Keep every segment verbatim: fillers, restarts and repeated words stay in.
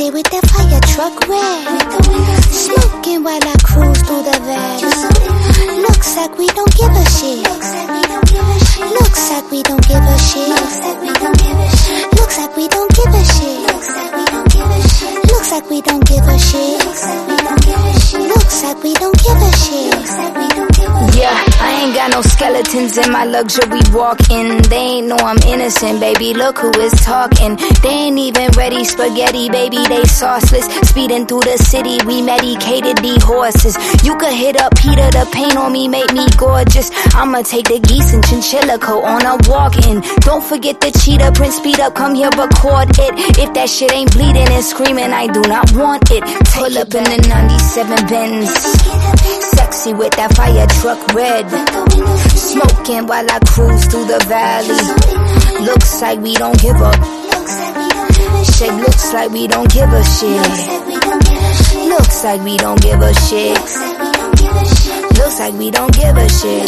Sexy with that fire truck red. Smoking while I cruise through the valley. Looks like we don't give a shit. Looks like we don't give a shit. Looks like we don't give a shit. Looks like we don't give a shit. Looks like we don't give a shit. Yeah, I ain't got no skeletons in my luxury walk-in. They ain't know I'm innocent, baby, look who is talking. They ain't even ready spaghetti, baby, they sauceless. Speeding through the city, we medicated these horses. You could hit up Peter, the paint on me make me gorgeous. I'ma take the geese and chinchilla coat on a walk-in. Don't forget the cheetah print, speed up, come here, record it. If that shit ain't bleeding and screaming, I do not want it. Pull up in the ninety-seven Benz, sexy with that fire truck red. Smoking while I cruise through the valley. Looks like we don't give up. Shit, looks like we don't give a shit. Looks like we don't give a shit. Looks like we don't give a shit.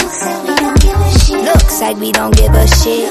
Looks like we don't give a shit.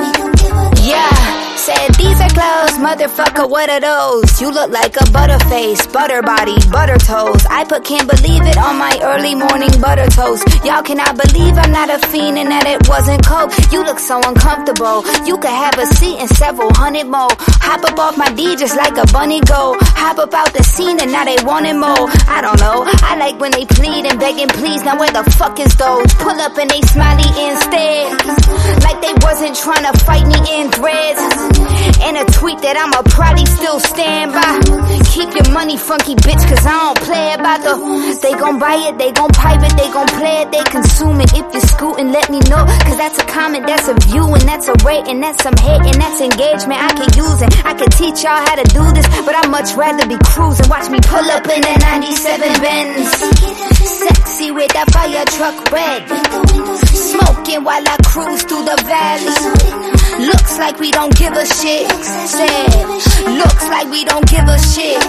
Yeah. Said these are clothes, motherfucker, what are those? You look like a butterface, butter body, butter toes. I put can't believe it on my early morning butter toast. Y'all cannot believe I'm not a fiend and that it wasn't coke. You look so uncomfortable, you could have a seat and several hundred more. Hop up off my D just like a bunny go. Hop up out the scene and now they wanting more. I don't know, I like when they plead and begging please. Now where the fuck is those? Pull up and they smiley instead, like they wasn't trying to fight me in threads. And a tweet that I'ma probably still stand by. Keep your money funky, bitch, cause I don't play about the. They gon' buy it, they gon' pipe it, they gon' play it, they consume it. If you're scooting, let me know, cause that's a comment, that's a view, and that's a rate, and that's some hate, and that's engagement I can use it. I can teach y'all how to do this, but I'd much rather be cruising. Watch me pull up in that ninety-seven Benz, sexy with that fire truck red. Smoking while I cruise through the valley. Looks like we don't give a shit. Said, looks like we don't give a shit.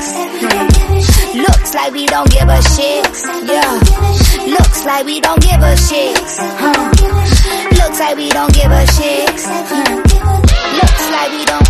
Looks like we don't give a shit. Yeah. Looks like we don't give a shit. Huh. Looks like we don't give a shit. Huh. Looks like we don't